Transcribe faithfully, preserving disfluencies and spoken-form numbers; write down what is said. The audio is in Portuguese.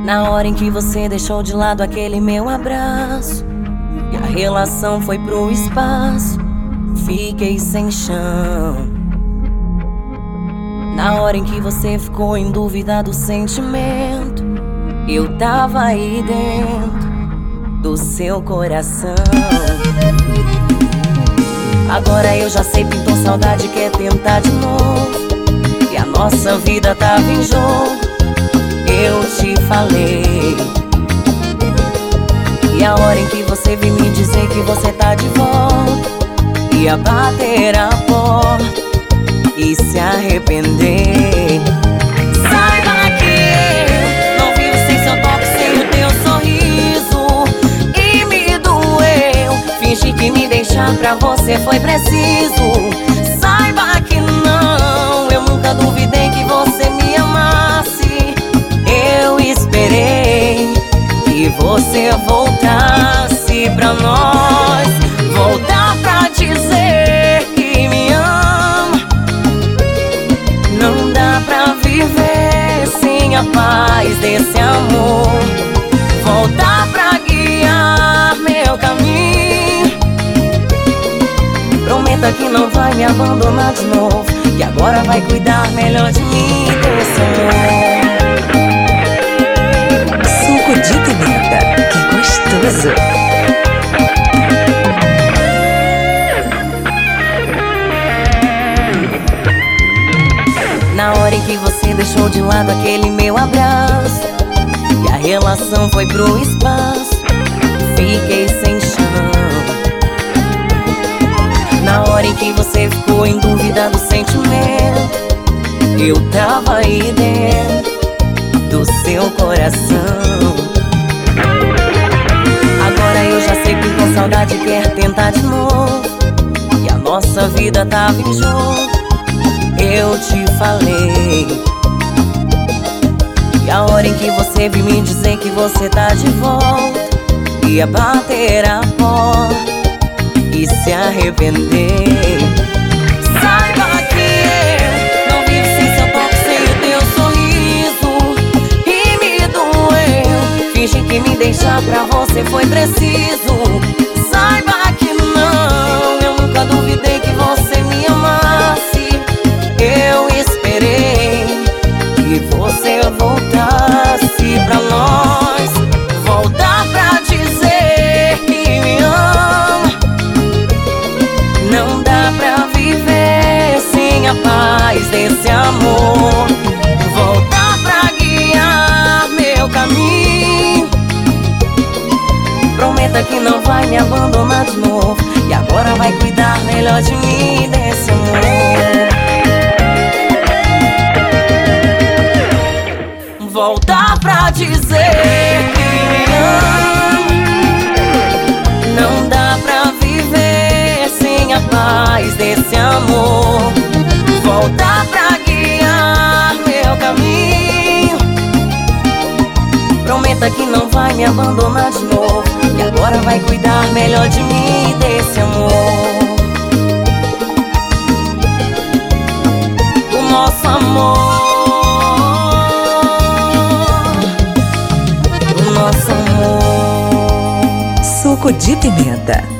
Na hora em que você deixou de lado aquele meu abraço e a relação foi pro espaço, fiquei sem chão. Na hora em que você ficou em dúvida do sentimento, eu tava aí dentro do seu coração. Agora eu já sei, pintou saudade, quer tentar de novo, e a nossa vida tava em jogo. Eu te falei, e a hora em que você veio me dizer que você tá de volta, ia bater a porta e se arrepender. Saiba que não vivo sem seu toque, sem o teu sorriso, e me doeu fingir que me deixar pra você foi preciso. Saiba que não, eu nunca duvidei que você me amasse. Eu esperei que você voltasse pra nós, voltar pra dizer que me ama. Não dá pra viver sem a paz desse amor, voltar pra guiar meu caminho. Prometa que não vai me abandonar de novo, que agora vai cuidar melhor de mim, desse amor. Suco de pimenta, que gostoso! Na hora em que você deixou de lado aquele meu abraço e a relação foi pro espaço, fiquei sem chão. Na hora em que você ficou em dúvida do sentimento, eu tava aí dentro do seu coração. Agora eu já sei que com saudade quer tentar de novo, e a nossa vida tava em jogo. Eu te falei, e a hora em que você veio me dizer que você tá de volta, ia bater a porta e se arrepender. Saiba que eu não vivo sem seu toque, sem o teu sorriso, e me doeu fingir que me deixar pra você foi preciso. Saiba que não, eu nunca duvidei que você me amasse. Eu esperei que você voltasse pra nós, voltar pra dizer que me ama. Não dá pra viver sem a paz desse amor, voltar pra guiar meu caminho. Prometa que não vai me abandonar de novo, e agora vai cuidar melhor de mim, desse amor. Voltar pra dizer que me ama. Não dá pra viver sem a paz desse amor, voltar pra guiar meu caminho. Prometa que não vai me abandonar de novo, e agora vai cuidar melhor de mim, desse amor. O nosso amor, Suco de pimenta.